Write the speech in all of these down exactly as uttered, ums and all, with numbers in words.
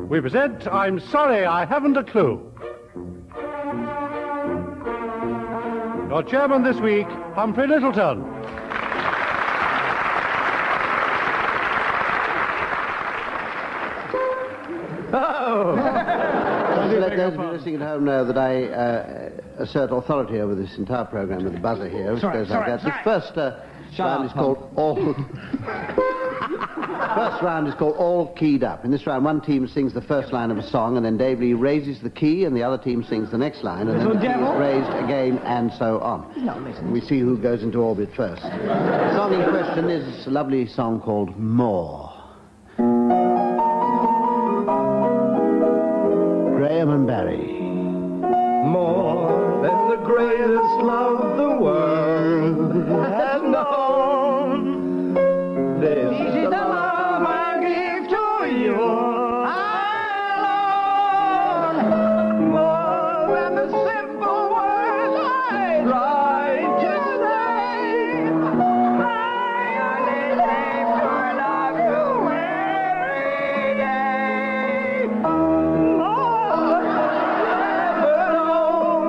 we present I'm Sorry I Haven't a Clue. Your chairman this week, Humphrey Littleton. Oh! Just to let those of you listening at home know that I uh, assert authority over this entire programme with the buzzer here, which sorry, goes sorry, like that. sorry. This first uh, round up, is called All... First round is called All Keyed Up. In this round, one team sings the first line of a song, and then Dave Lee raises the key, and the other team sings the next line, and then the key is raised again, and so on. He's not listening. We see who goes into orbit first. The song in question is a lovely song called More. Graham and Barry. More than the greatest love the world has known. This is the love I give to you alone. More than the simple words I try to say. I only live to love you every day. More than ever know.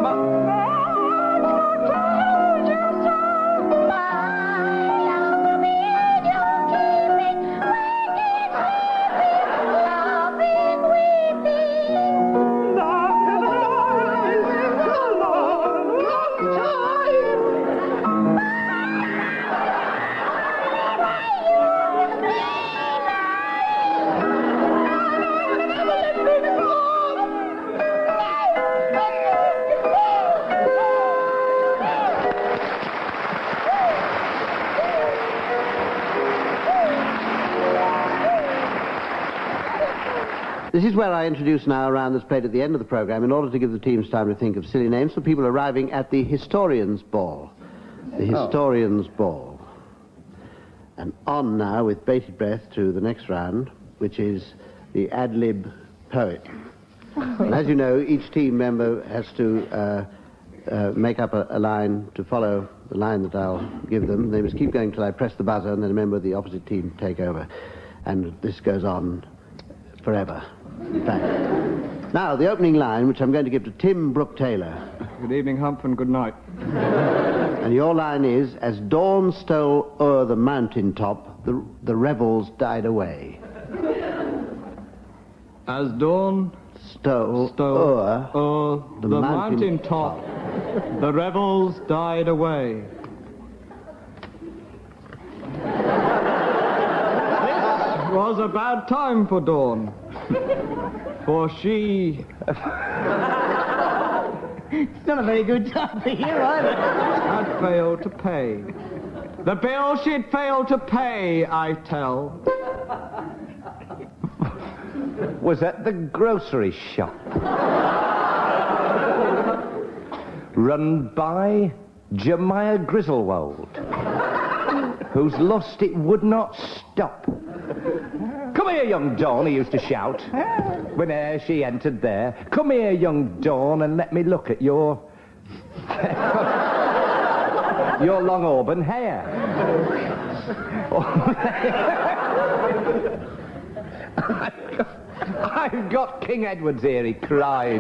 This is where I introduce now a round that's played at the end of the programme in order to give the teams time to think of silly names for people arriving at the Historian's Ball. The Historian's oh. Ball. And on now with bated breath to the next round, which is the ad-lib poet. And as you know, each team member has to uh, uh, make up a, a line to follow the line that I'll give them. They must keep going till I press the buzzer, and then a member of the opposite team take over. And this goes on forever. In fact. Now, the opening line, which I'm going to give to Tim Brooke Taylor. Good evening, Hump, and good night. And your line is, as dawn stole o'er the mountain top, the, the revels died away. As dawn stole, stole o'er o'er the, the mountain, mountain top, the revels died away. This was a bad time for Dawn. For she... It's not a very good time for you, either. ...had failed to pay. The bill she'd failed to pay, I tell. Was at the grocery shop. Run by Jemiah Griswold, whose lust it would not stop. Come here, young Dawn, he used to shout, whene'er she entered there. Come here, young Dawn, and let me look at your... your long auburn hair. I've got King Edward's here, he cried.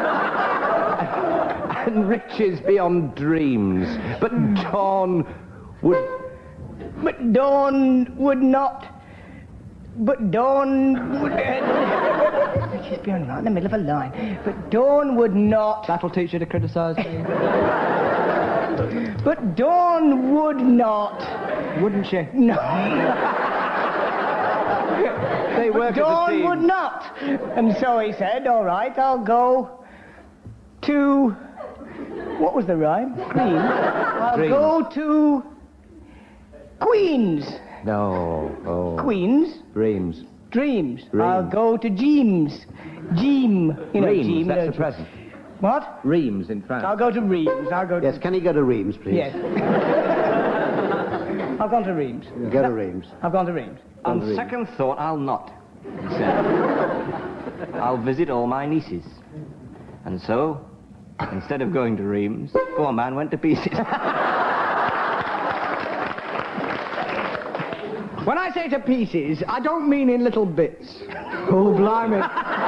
And riches beyond dreams. But Dawn would... But Dawn would not... But Dawn would... She's beyond right in the middle of a line. But Dawn would not... That'll teach you to criticise me. But Dawn would not... Wouldn't she? No. They work as a Dawn team. would not. And so he said, all right, I'll go to... What was the rhyme? Queen. I'll Dreams. go to... Queens. No. Oh. Queens. Dreams. Dreams. Dreams. I'll go to Jeems. Jeem. You know, Reims, Jeem. that's you know, the present. What? Reims in France. I'll go to Reims. I'll go to... Yes, can you go to Reims, please? Yes. I've gone to Reims. You go to Reims. I've gone to Reims. On second thought, I'll not, he said. I'll visit all my nieces. And so, instead of going to Reims, poor man went to pieces. When I say to pieces, I don't mean in little bits. Oh, blimey.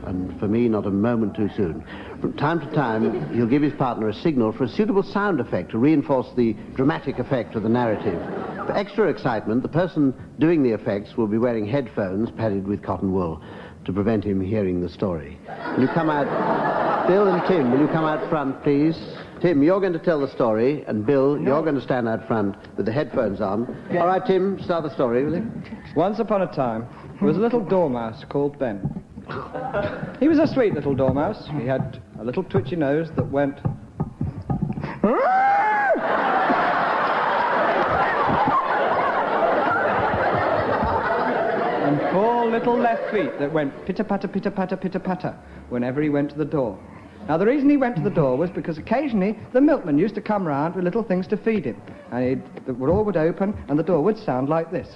and for me, not a moment too soon. From time to time, he'll give his partner a signal for a suitable sound effect to reinforce the dramatic effect of the narrative. For extra excitement, the person doing the effects will be wearing headphones padded with cotton wool to prevent him hearing the story. Will you come out... Bill and Tim, will you come out front, please? Tim, you're going to tell the story, and Bill, no. you're going to stand out front with the headphones on. Yeah. All right, Tim, start the story, will you? Once upon a time, there was a little dormouse called Ben. He was a sweet little dormouse. He had a little twitchy nose that went... and four little left feet that went pitter-patter, pitter-patter, pitter-patter whenever he went to the door. Now, the reason he went to the door was because occasionally the milkman used to come round with little things to feed him. And he'd, the door would open and the door would sound like this.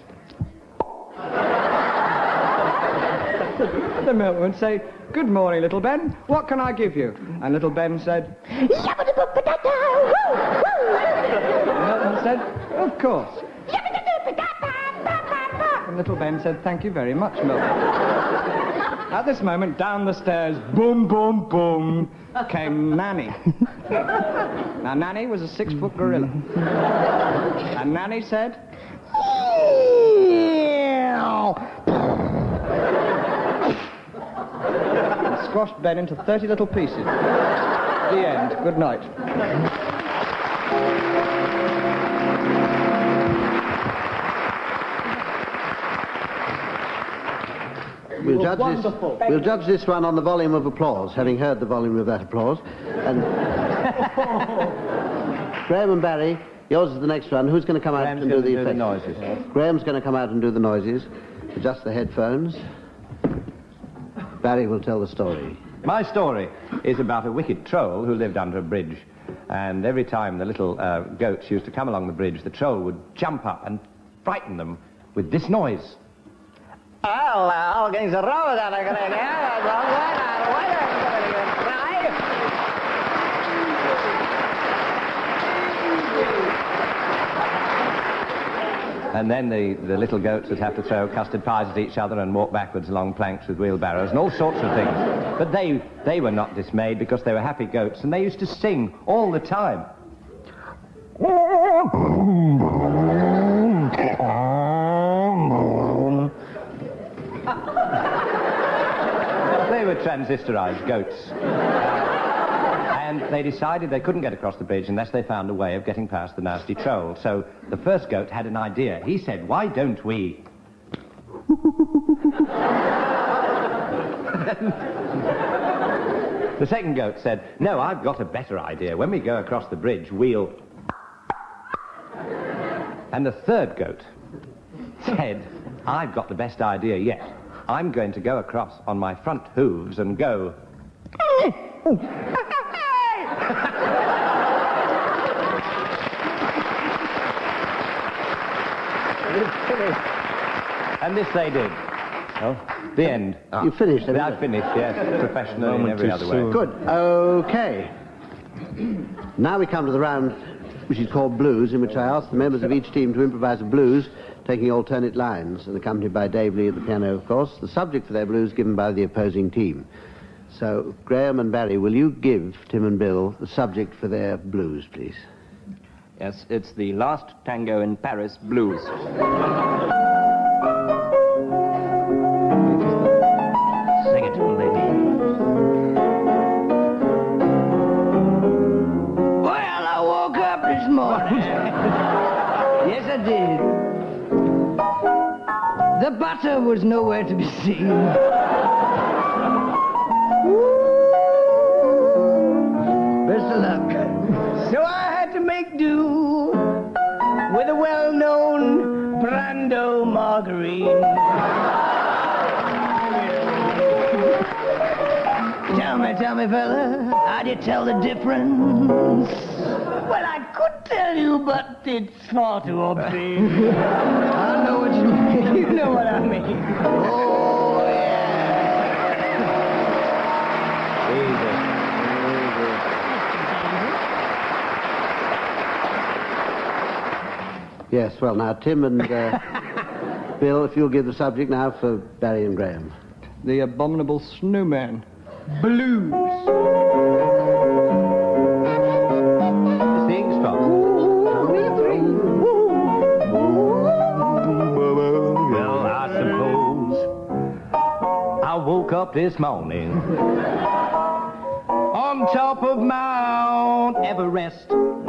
The milkman would say, "Good morning, little Ben. What can I give you?" And little Ben said, "Yabba-dabba-ba-da-da, woo, woo." The milkman said, "Of course." And little Ben said, "Thank you very much, milkman." At this moment, down the stairs, boom, boom, boom, came Nanny. Now, Nanny was a six-foot gorilla. And Nanny said... and squashed Ben into thirty little pieces. The end. Good night. We'll judge, this, we'll judge this one on the volume of applause, having heard the volume of that applause. And Graham and Barry, yours is the next one. Who's going to come out Graham's and do the do effects? The noises. Yes. Graham's going to come out and do the noises. Adjust the headphones. Barry will tell the story. My story is about a wicked troll who lived under a bridge. And every time the little uh, goats used to come along the bridge, the troll would jump up and frighten them with this noise. Well, all things are wrong that I'm going to And then the, the little goats would have to throw custard pies at each other and walk backwards along planks with wheelbarrows and all sorts of things. But they, they were not dismayed because they were happy goats and they used to sing all the time. They were transistorized goats. And they decided they couldn't get across the bridge unless they found a way of getting past the nasty troll. So the first goat had an idea. He said, "Why don't we..." The second goat said, "No, I've got a better idea. When we go across the bridge, we'll..." And the third goat said, "I've got the best idea yet. I'm going to go across on my front hooves and go..." And this they did. Oh, the end. Ah. You finished, haven't you? I finished, yes. Professionally in every other way. Good. Okay. Now we come to the round which is called Blues, in which I ask the members of each team to improvise a blues, taking alternate lines, and accompanied by Dave Lee at the piano, of course. The subject for their blues given by the opposing team. So, Graham and Barry, will you give Tim and Bill the subject for their blues, please? Yes, it's the Last Tango in Paris Blues. Sing it, lady. Well, I woke up this morning. Yes, I did. The butter was nowhere to be seen. Best of luck. So I had to make do with a well-known Brando margarine. Tell me, tell me, fella, how do you tell the difference? Well, I could tell you, but it's far too obvious. I don't know what you mean. You know what I mean. Oh, yeah. Easy. Yes, well, now, Tim and uh, Bill, if you'll give the subject now for Barry and Graham. The Abominable Snowman. Blues. It's the Ingstrom. Well, I suppose I woke up this morning on top of Mount Everest.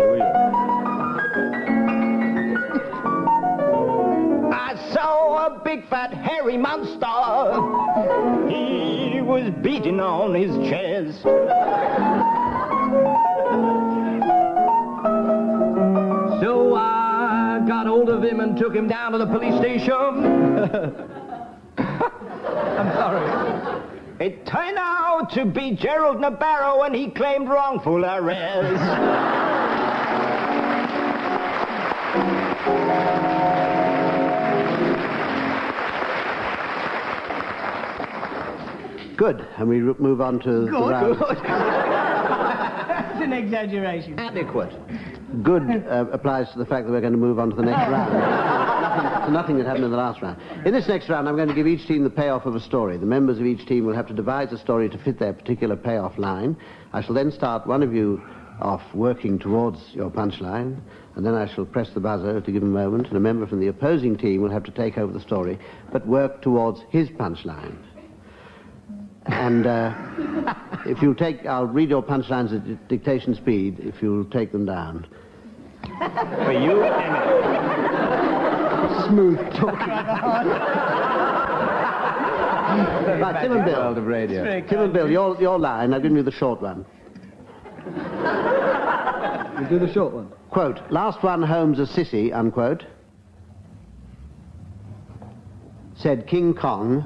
I saw a big fat hairy monster. He was beating on his chest. So I got hold of him and took him down to the police station. I'm sorry. It turned out to be Gerald Nabarro, and he claimed wrongful arrest. Good. And we r- move on to the round. That's an exaggeration. Adequate. Good uh, applies to the fact that we're going to move on to the next round. Nothing, to nothing that happened in the last round. In this next round, I'm going to give each team the payoff of a story. The members of each team will have to devise a story to fit their particular payoff line. I shall then start one of you off working towards your punchline, and then I shall press the buzzer at a given moment, and a member from the opposing team will have to take over the story, but work towards his punchline. And uh, if you take, I'll read your punchlines at di- dictation speed, if you'll take them down. For you, Emmett. Smooth talking. Right, Tim and Bill. World of radio. Tim and Bill, your, your line, I've given you the short one. You do the short one. Quote, last one home's a sissy, unquote. Said King Kong.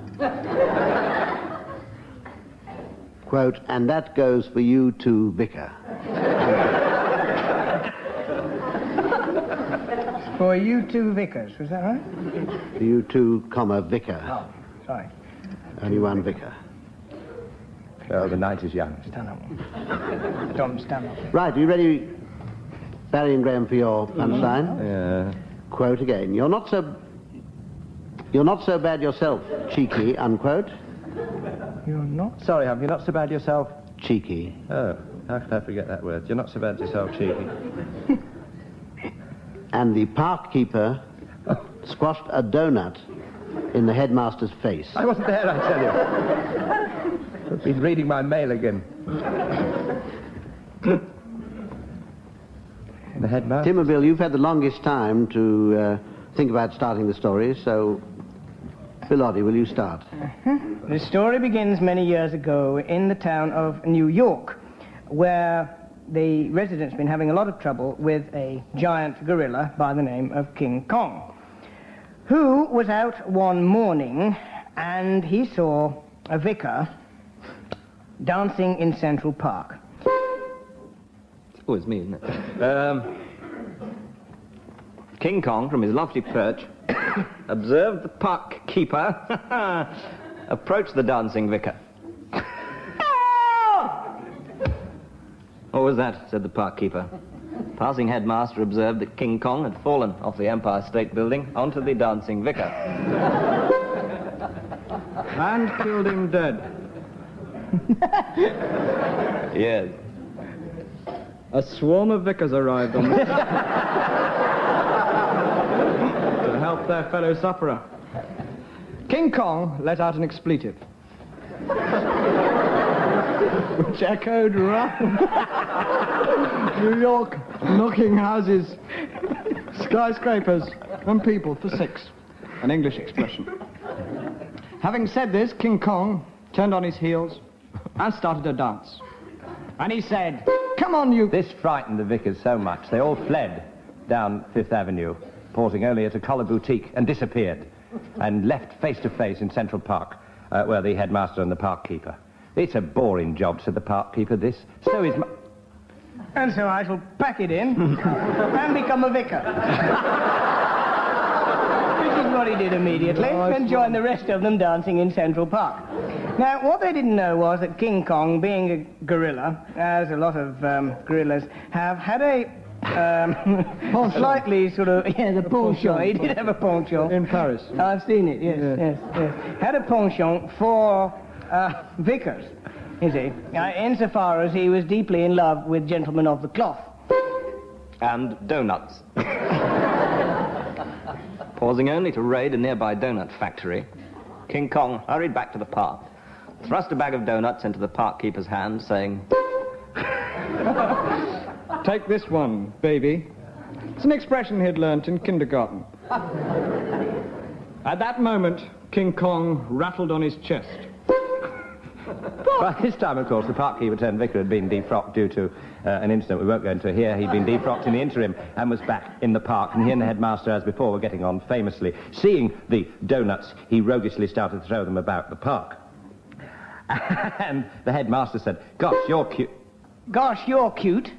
Quote, and that goes for you too, Vicar. For you two vicars, was that right? For you too, comma, Vicar. Oh, sorry. Only one Vicar. Oh, the night is young. Stand up. Don't stand up. Right, are you ready, Barry and Graham, for your punchline? Yeah. Quote again. You're not so... You're not so bad yourself, cheeky, unquote. You're not? Sorry, Hum, you're not so bad yourself. Cheeky. Oh, how could I forget that word? You're not so bad yourself, cheeky. And the park keeper squashed a donut in the headmaster's face. I wasn't there, I tell you. I've been reading my mail again. The headmaster. Tim and Bill, you've had the longest time to uh, think about starting the story, so Bill Oddie, will you start? The story begins many years ago in the town of New York, where the residents have been having a lot of trouble with a giant gorilla by the name of King Kong, who was out one morning and he saw a vicar dancing in Central Park. It's always me, isn't it? Um, King Kong, from his lofty perch, observed the park keeper approach the dancing vicar. What was that? Said the park keeper. Passing headmaster observed that King Kong had fallen off the Empire State Building onto the dancing vicar. And killed him dead. Yes. A swarm of vicars arrived on the to help their fellow sufferer. King Kong let out an expletive, which echoed round New York, knocking houses, skyscrapers, and people for six. An English expression. Having said this, King Kong turned on his heels and started to dance. And he said, "Come on, you..." This frightened the vicars so much, they all fled down Fifth Avenue, pausing only at a collar boutique, and disappeared, and left face to face in Central Park, uh, where the headmaster and the park keeper. It's a boring job, said the park keeper, this. So is my... And so I shall pack it in and become a vicar. Which is what he did immediately, and joined the rest of them dancing in Central Park. Now, what they didn't know was that King Kong, being a gorilla, as a lot of um, gorillas have, had a um, slightly sort of... Yeah, the penchant. He did have a penchant. In Paris. I've seen it, yes, Yeah. yes, yes. Had a penchant for uh, Vickers, you see, uh, insofar as he was deeply in love with Gentlemen of the Cloth. And donuts. Pausing only to raid a nearby donut factory, King Kong hurried back to the park, thrust a bag of donuts into the park keeper's hand, saying, Take this one, baby. It's an expression he'd learnt in kindergarten. At that moment, King Kong rattled on his chest. By this time, of course, the park keeper turned vicar had been defrocked due to uh, an incident we won't go into here. He'd been defrocked in the interim and was back in the park, and he and the headmaster, as before, were getting on famously. Seeing the donuts, he roguishly started to throw them about the park. And the headmaster said, Gosh, you're cute. Gosh, you're cute,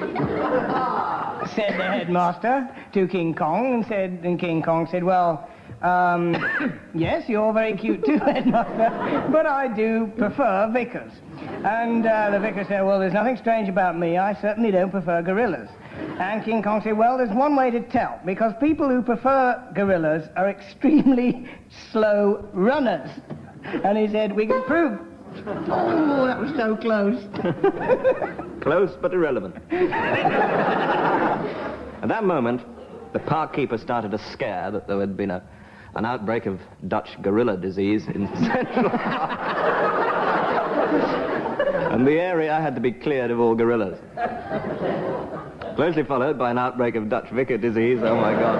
said the headmaster to King Kong, and said, and King Kong said, well, um, yes, you're very cute too, headmaster, but I do prefer Vickers. And uh, the vicar said, well, there's nothing strange about me. I certainly don't prefer gorillas. And King Kong said, well, there's one way to tell, because people who prefer gorillas are extremely slow runners. And he said, we can prove. Oh, that was so close. Close but irrelevant. At that moment, the park keeper started a scare that there had been a, an outbreak of Dutch gorilla disease in Central Park. And the area had to be cleared of all gorillas. Closely followed by an outbreak of Dutch vicar disease, oh my God.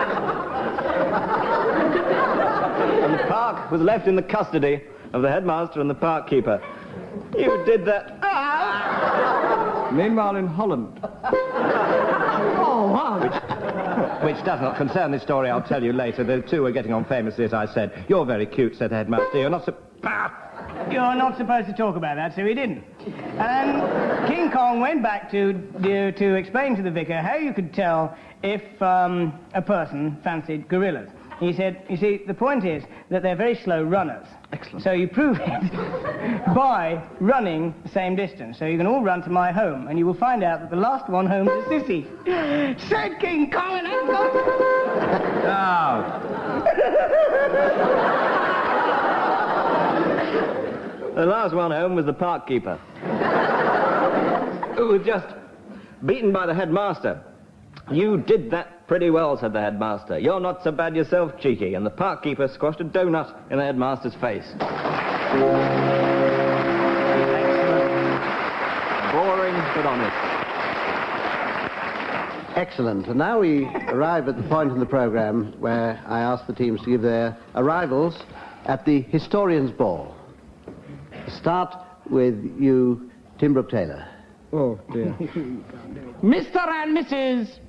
And the park was left in the custody of the headmaster and the park keeper. You did that. Ah! Meanwhile, in Holland. Oh, wow. Which does not concern this story, I'll tell you later. The two were getting on famously, as I said. You're very cute, said the headmaster. You're not so... Ah! You're not supposed to talk about that, so he didn't. And King Kong went back to, to, to explain to the vicar how you could tell if um, a person fancied gorillas. He said, you see, the point is that they're very slow runners. Excellent. So you prove it by running the same distance. So you can all run to my home, and you will find out that the last one home is a sissy. Said King Kong, and I'm going... The last one home was the park keeper, who was just beaten by the headmaster. You did that pretty well, said the headmaster. You're not so bad yourself, cheeky. And the park keeper squashed a donut in the headmaster's face. Boring, but honest. Excellent. And now we arrive at the point in the programme where I ask the teams to give their arrivals at the Historians' Ball. Start with you, Tim Brooke Taylor. Oh, dear. Mister and Missus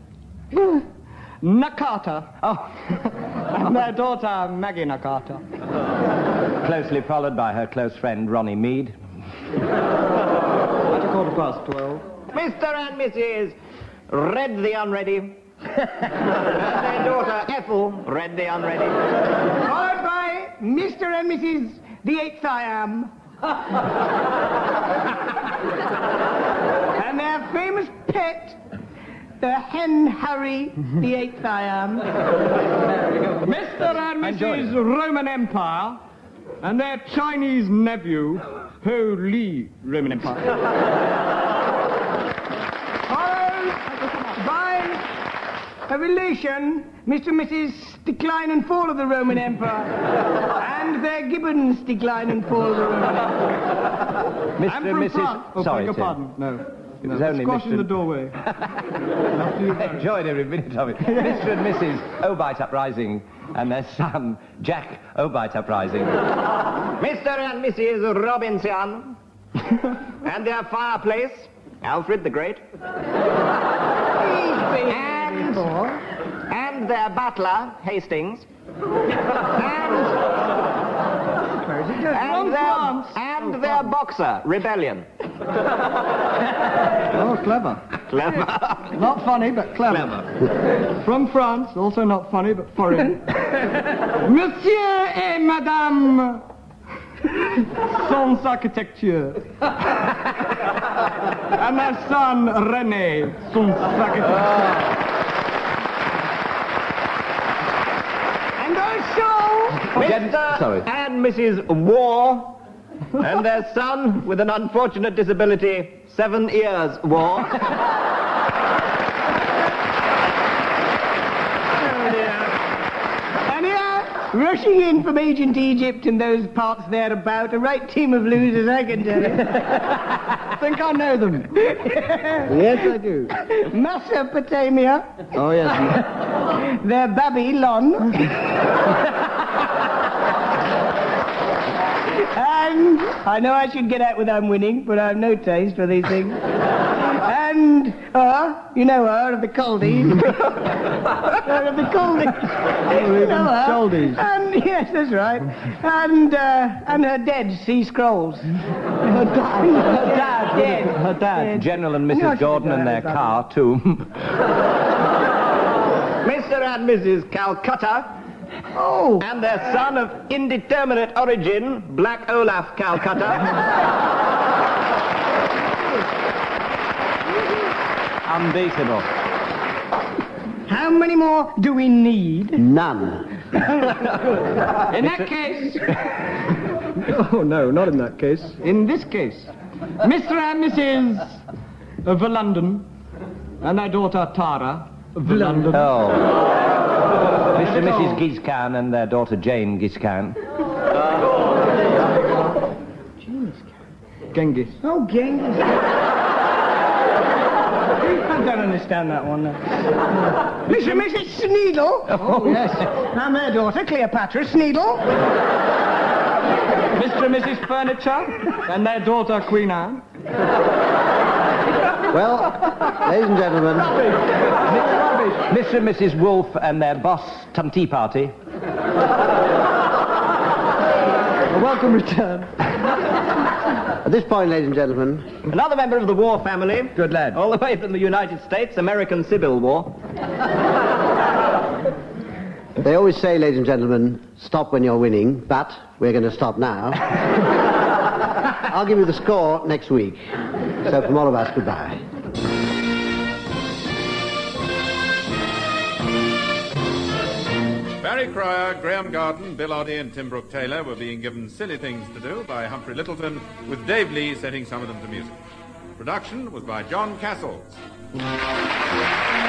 Nakata. Oh, and their daughter, Maggie Nakata. Closely followed by her close friend, Ronnie Mead. At a quarter past twelve. Mister and Missus Red the Unready. And their daughter, Ethel, Red the Unready. Followed by Mister and Missus The Eighth I Am. And their famous pet, the Hen Harry The Eighth I Am. Mister and Missus Roman Empire, and their Chinese nephew, Ho Li Roman Empire. Followed by a relation, Mister and Missus Decline and Fall of the Roman Empire, and their Gibbons Decline and Fall of the Roman Empire. Mister I'm and from Missus France. Oh, Sorry, beg your Tim. pardon. No. It was no. only Squash Mister in the doorway. Enjoyed every minute of it. Mister and Missus Obite Uprising and their son, Jack Obite Uprising. Mister and Missus Robinson. And their fireplace, Alfred the Great. And, and their butler, Hastings. And, and, their, and their boxer, Rebellion. Oh, clever. Clever. Not funny, but clever. Clever. From France, also not funny, but foreign. Monsieur et Madame Sans Architecture. And their son, René Sans Architecture. And also, Mister Sorry. and Missus War, And their son, with an unfortunate disability, seven ears wore. Rushing in from Agent Egypt and those parts thereabout, a right team of losers, I can tell you. I think I know them. Yes, I do. Mesopotamia. Oh, yes. They're Babylon. And I know I should get out when I'm winning, but I've no taste for these things. And her, you know her, of the Caldies. Her of the Caldies. You know her. Caldies. And, yes, that's right. And, uh, and her dead Sea Scrolls. Her dad. Her dad. Dead. Her dad. General and Missus No, she Gordon didn't and their have car, too. Mister and Missus Calcutta, Oh. and their son of indeterminate origin, Black Olaf Calcutta. Unbeatable. How many more do we need? None. In that case... oh, no, not in that case. In this case, Mister and Missus Verlondon and their daughter Tara Verlondon. Oh. Mister and Missus Giscan and their daughter Jane Giscan. Genghis. Oh, Genghis. I don't understand that one. Mister and Missus Sneedle. Oh, yes. And their daughter, Cleopatra Sneedle. Mister and Missus Furniture and their daughter Queen Anne. Well, ladies and gentlemen, Mister and Missus Wolfe and their boss, Tunty Party. A welcome return. at this point, ladies and gentlemen, Another member of the War family. Good lad. All the way from the United States, American Civil War. they always say, ladies and gentlemen, stop when you're winning, but we're going to stop now. I'll give you the score next week. So from all of us, goodbye. Barry Cryer, Graham Garden, Bill Oddie and Tim Brooke Taylor were being given silly things to do by Humphrey Littleton, with Dave Lee setting some of them to music. Production was by John Castles.